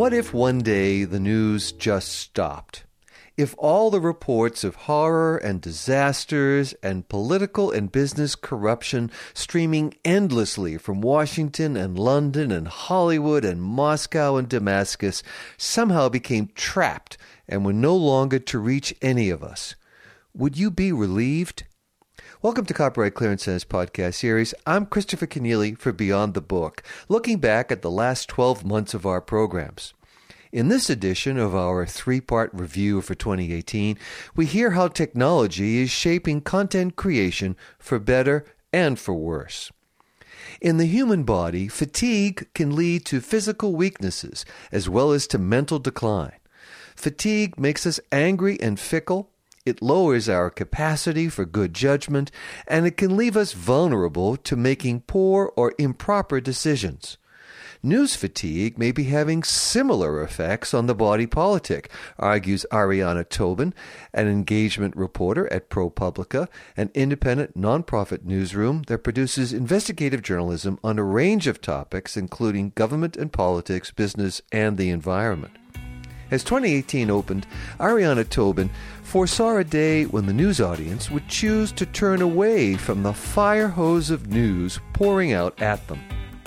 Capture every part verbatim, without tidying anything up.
What if one day the news just stopped? If all the reports of horror and disasters and political and business corruption streaming endlessly from Washington and London and Hollywood and Moscow and Damascus somehow became trapped and were no longer to reach any of us, would you be relieved? Welcome to Copyright Clearance Center's podcast series. I'm Christopher Kenneally for Beyond the Book, looking back at the last twelve months of our programs. In this edition of our three-part review for twenty eighteen, we hear how technology is shaping content creation for better and for worse. In the human body, fatigue can lead to physical weaknesses as well as to mental decline. Fatigue makes us angry and fickle. It lowers our capacity for good judgment, and it can leave us vulnerable to making poor or improper decisions. News fatigue may be having similar effects on the body politic, argues Ariana Tobin, an engagement reporter at ProPublica, an independent nonprofit newsroom that produces investigative journalism on a range of topics, including government and politics, business, and the environment. As twenty eighteen opened, Ariana Tobin foresaw a day when the news audience would choose to turn away from the fire hose of news pouring out at them.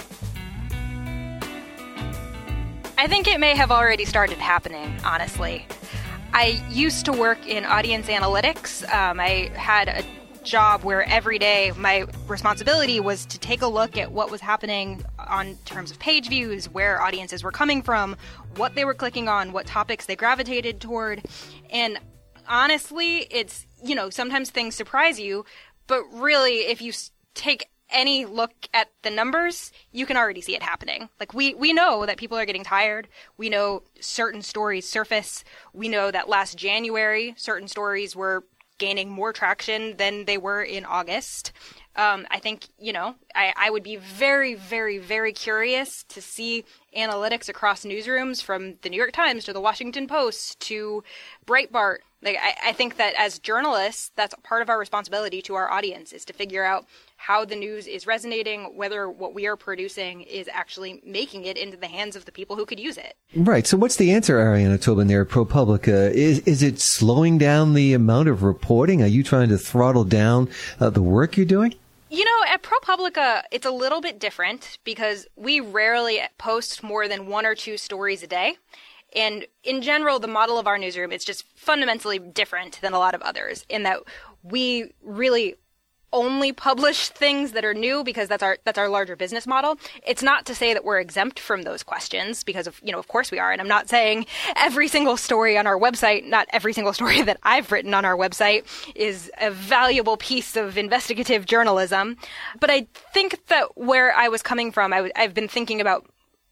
I think it may have already started happening, honestly. I used to work in audience analytics. Um, I had a job where every day my responsibility was to take a look at what was happening on terms of page views, where audiences were coming from, what they were clicking on, what topics they gravitated toward. And honestly, it's, you know, sometimes things surprise you, but really, if you take any look at the numbers, you can already see it happening. Like, we, we know that people are getting tired. We know certain stories surface. We know that last January, certain stories were gaining more traction than they were in August. Um, I think, you know, I, I would be very, very, very curious to see analytics across newsrooms from the New York Times to the Washington Post to Breitbart. Like, I, I think that as journalists, that's part of our responsibility to our audience, is to figure out how the news is resonating, whether what we are producing is actually making it into the hands of the people who could use it. Right. So what's the answer, Ariana Tobin, there at ProPublica? Is, is it slowing down the amount of reporting? Are you trying to throttle down uh, the work you're doing? You know, at ProPublica, it's a little bit different because we rarely post more than one or two stories a day. And in general, the model of our newsroom is just fundamentally different than a lot of others in that we really only publish things that are new because that's our that's our larger business model. It's not to say that we're exempt from those questions because of, you know, of course we are. And I'm not saying every single story on our website, not every single story that I've written on our website is a valuable piece of investigative journalism. But I think that where I was coming from, I w- I've been thinking about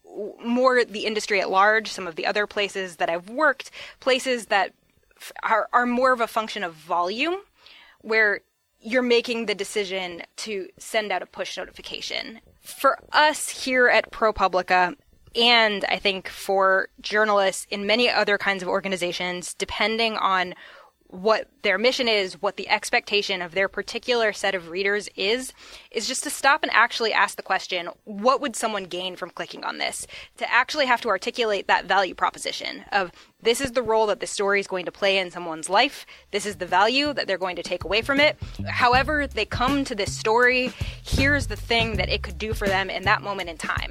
more the industry at large, some of the other places that I've worked, places that f- are, are more of a function of volume, where you're making the decision to send out a push notification. For us here at ProPublica, and I think for journalists in many other kinds of organizations, depending on what their mission is, what the expectation of their particular set of readers is, is just to stop and actually ask the question, what would someone gain from clicking on this? To actually have to articulate that value proposition of, this is the role that this story is going to play in someone's life. This is the value that they're going to take away from it. However they come to this story, here's the thing that it could do for them in that moment in time.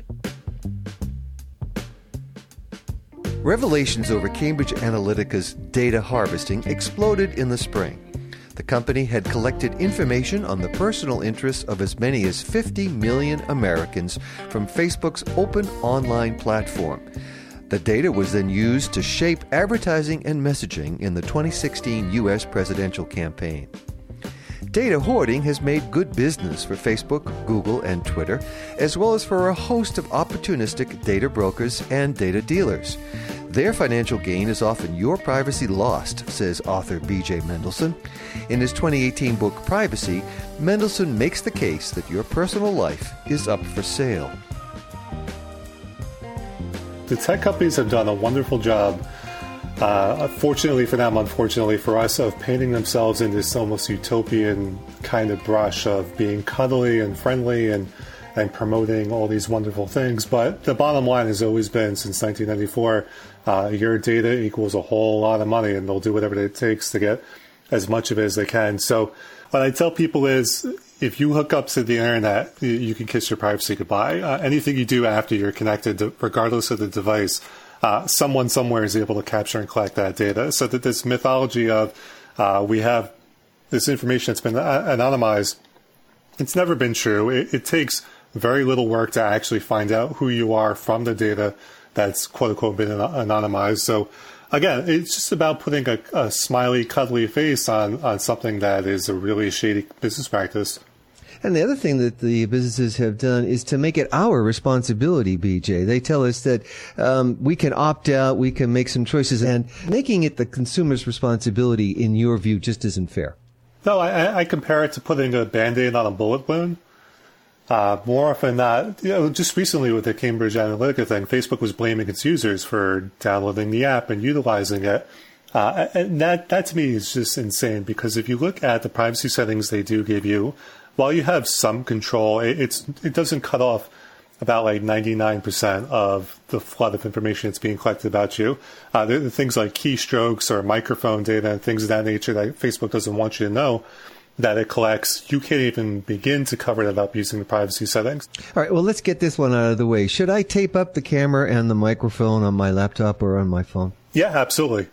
Revelations over Cambridge Analytica's data harvesting exploded in the spring. The company had collected information on the personal interests of as many as fifty million Americans from Facebook's open online platform. The data was then used to shape advertising and messaging in the twenty sixteen U S presidential campaign. Data hoarding has made good business for Facebook, Google, and Twitter, as well as for a host of opportunistic data brokers and data dealers. Their financial gain is often your privacy lost, says author B J Mendelsohn. In his twenty eighteen book, Privacy, Mendelsohn makes the case that your personal life is up for sale. The tech companies have done a wonderful job, uh, fortunately for them, unfortunately for us, of painting themselves in this almost utopian kind of brush of being cuddly and friendly and and promoting all these wonderful things. But the bottom line has always been, since nineteen ninety-four, uh, your data equals a whole lot of money, and they'll do whatever it takes to get as much of it as they can. So what I tell people is, if you hook up to the internet, you, you can kiss your privacy goodbye. Uh, anything you do after you're connected, to, regardless of the device, uh, someone somewhere is able to capture and collect that data. So that this mythology of uh, we have this information that's been anonymized, it's never been true. It, it takes very little work to actually find out who you are from the data that's quote-unquote been anonymized. So again, it's just about putting a, a smiley, cuddly face on, on something that is a really shady business practice. And the other thing that the businesses have done is to make it our responsibility, B J. They tell us that um, we can opt out, we can make some choices, and making it the consumer's responsibility, in your view, just isn't fair. No, I, I compare it to putting a Band-Aid on a bullet wound. Uh, more often than not, you know, just recently with the Cambridge Analytica thing, Facebook was blaming its users for downloading the app and utilizing it. Uh, and that, that to me is just insane, because if you look at the privacy settings they do give you, while you have some control, it, it's, it doesn't cut off about like ninety-nine percent of the flood of information that's being collected about you. Uh, there are things like keystrokes or microphone data and things of that nature that Facebook doesn't want you to know that it collects. You can't even begin to cover that up using the privacy settings. All right, well, let's get this one out of the way. Should I tape up the camera and the microphone on my laptop or on my phone? Yeah, absolutely.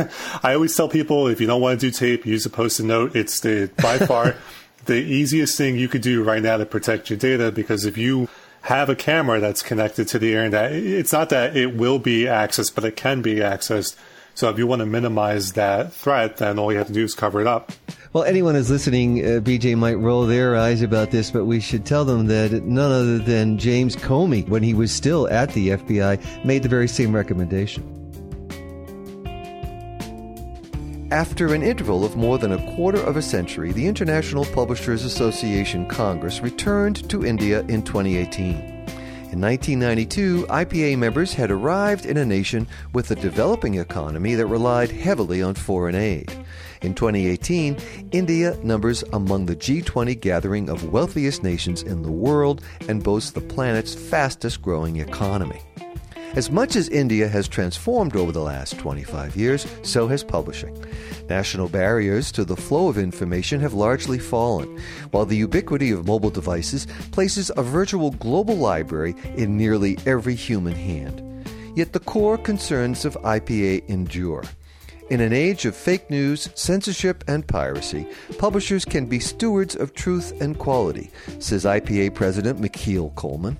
I always tell people, if you don't want to do tape, use a Post-it note. It's the by far the easiest thing you could do right now to protect your data, because if you have a camera that's connected to the internet, it's not that it will be accessed, but it can be accessed. So if you want to minimize that threat, then all you have to do is cover it up. Well, anyone who's listening, uh, B J, might roll their eyes about this, but we should tell them that none other than James Comey, when he was still at the F B I, made the very same recommendation. After an interval of more than a quarter of a century, the International Publishers Association Congress returned to India in twenty eighteen. In nineteen ninety-two, I P A members had arrived in a nation with a developing economy that relied heavily on foreign aid. In twenty eighteen, India numbers among the G twenty gathering of wealthiest nations in the world and boasts the planet's fastest-growing economy. As much as India has transformed over the last twenty-five years, so has publishing. National barriers to the flow of information have largely fallen, while the ubiquity of mobile devices places a virtual global library in nearly every human hand. Yet the core concerns of I P A endure. In an age of fake news, censorship, and piracy, publishers can be stewards of truth and quality, says I P A President Michiel Coleman.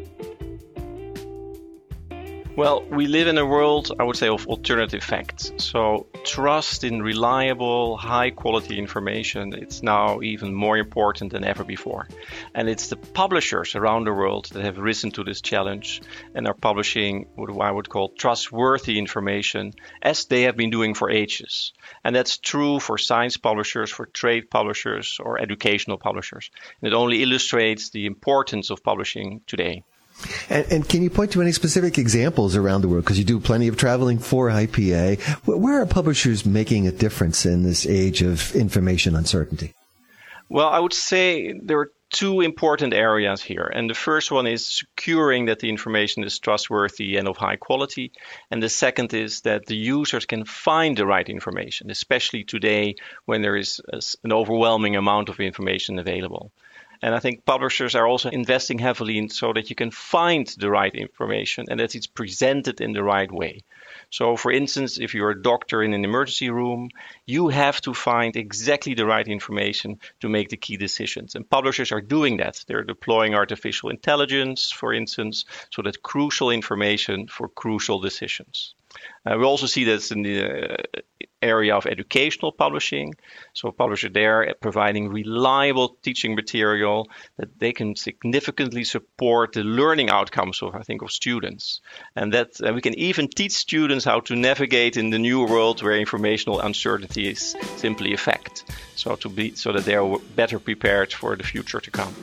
Well, we live in a world, I would say, of alternative facts. So trust in reliable, high-quality information, it's now even more important than ever before. And it's the publishers around the world that have risen to this challenge and are publishing what I would call trustworthy information, as they have been doing for ages. And that's true for science publishers, for trade publishers, or educational publishers. And it only illustrates the importance of publishing today. And, and can you point to any specific examples around the world? Because you do plenty of traveling for I P A. Where are publishers making a difference in this age of information uncertainty? Well, I would say there are two important areas here. And the first one is securing that the information is trustworthy and of high quality. And the second is that the users can find the right information, especially today when there is an overwhelming amount of information available. And I think publishers are also investing heavily in so that you can find the right information and that it's presented in the right way. So, for instance, if you're a doctor in an emergency room, you have to find exactly the right information to make the key decisions. And publishers are doing that. They're deploying artificial intelligence, for instance, so that crucial information for crucial decisions. Uh, we also see this in the uh, area of educational publishing. So publishers there providing reliable teaching material that they can significantly support the learning outcomes of, I think, of students. And that uh, we can even teach students how to navigate in the new world where informational uncertainty is simply a fact. So to be so that they are better prepared for the future to come.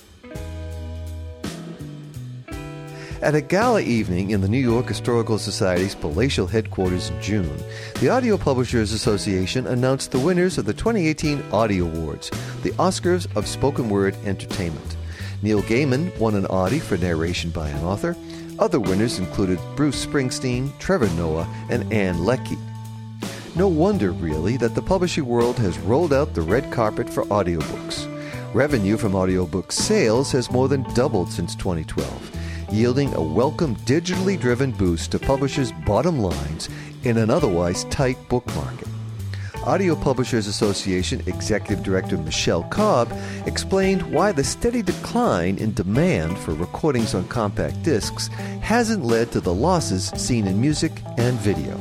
At a gala evening in the New York Historical Society's palatial headquarters in June, the Audio Publishers Association announced the winners of the twenty eighteen Audio Awards, the Oscars of spoken word entertainment. Neil Gaiman won an Audie for narration by an author. Other winners included Bruce Springsteen, Trevor Noah, and Ann Leckie. No wonder, really, that the publishing world has rolled out the red carpet for audiobooks. Revenue from audiobook sales has more than doubled since twenty twelve, yielding a welcome digitally driven boost to publishers' bottom lines in an otherwise tight book market. Audio Publishers Association Executive Director Michelle Cobb explained why the steady decline in demand for recordings on compact discs hasn't led to the losses seen in music and video.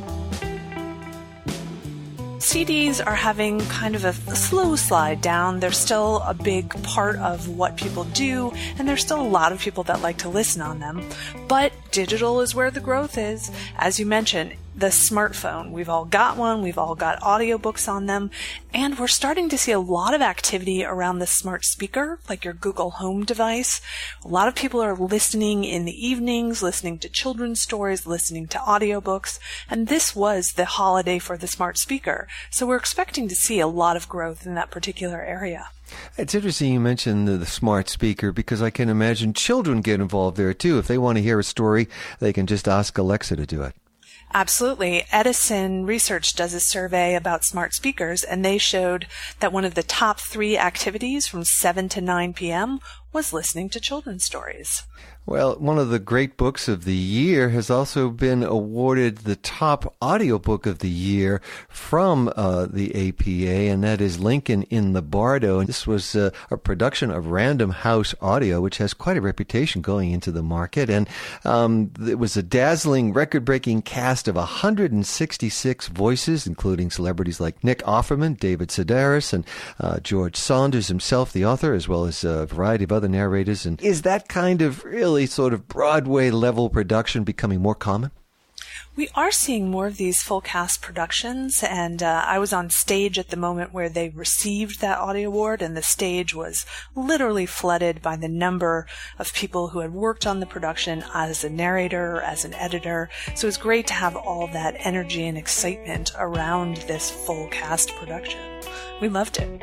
C Ds are having kind of a slow slide down. They're still a big part of what people do, and there's still a lot of people that like to listen on them. But digital is where the growth is. As you mentioned, the smartphone. We've all got one. We've all got audiobooks on them. And we're starting to see a lot of activity around the smart speaker, like your Google Home device. A lot of people are listening in the evenings, listening to children's stories, listening to audiobooks. And this was the holiday for the smart speaker. So we're expecting to see a lot of growth in that particular area. It's interesting you mentioned the, the smart speaker, because I can imagine children get involved there too. If they want to hear a story, they can just ask Alexa to do it. Absolutely. Edison Research does a survey about smart speakers, and they showed that one of the top three activities from seven to nine p.m. was listening to children's stories. Well, one of the great books of the year has also been awarded the top audiobook of the year from uh, the A P A, and that is Lincoln in the Bardo. This was uh, a production of Random House Audio, which has quite a reputation going into the market. And um, it was a dazzling, record-breaking cast of one hundred sixty-six voices, including celebrities like Nick Offerman, David Sedaris, and uh, George Saunders himself, the author, as well as a variety of other narrators. And is that kind of really sort of Broadway-level production becoming more common? We are seeing more of these full cast productions, and uh, I was on stage at the moment where they received that Audie Award, and the stage was literally flooded by the number of people who had worked on the production as a narrator or as an editor. So it was great to have all that energy and excitement around this full cast production. We loved it.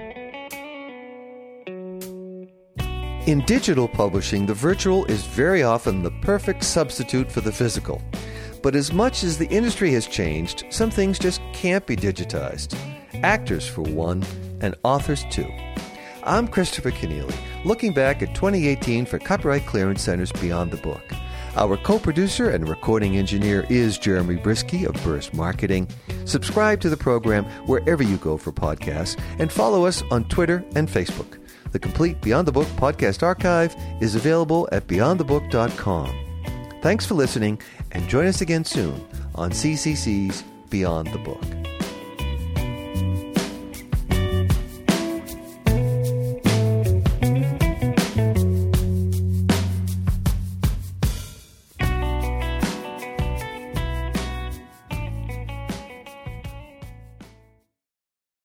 In digital publishing, the virtual is very often the perfect substitute for the physical. But as much as the industry has changed, some things just can't be digitized. Actors, for one, and authors, too. I'm Christopher Kenneally, looking back at twenty eighteen for Copyright Clearance Center's Beyond the Book. Our co-producer and recording engineer is Jeremy Brisky of Burst Marketing. Subscribe to the program wherever you go for podcasts, and follow us on Twitter and Facebook. The complete Beyond the Book podcast archive is available at beyond the book dot com. Thanks for listening, and join us again soon on C C C's Beyond the Book.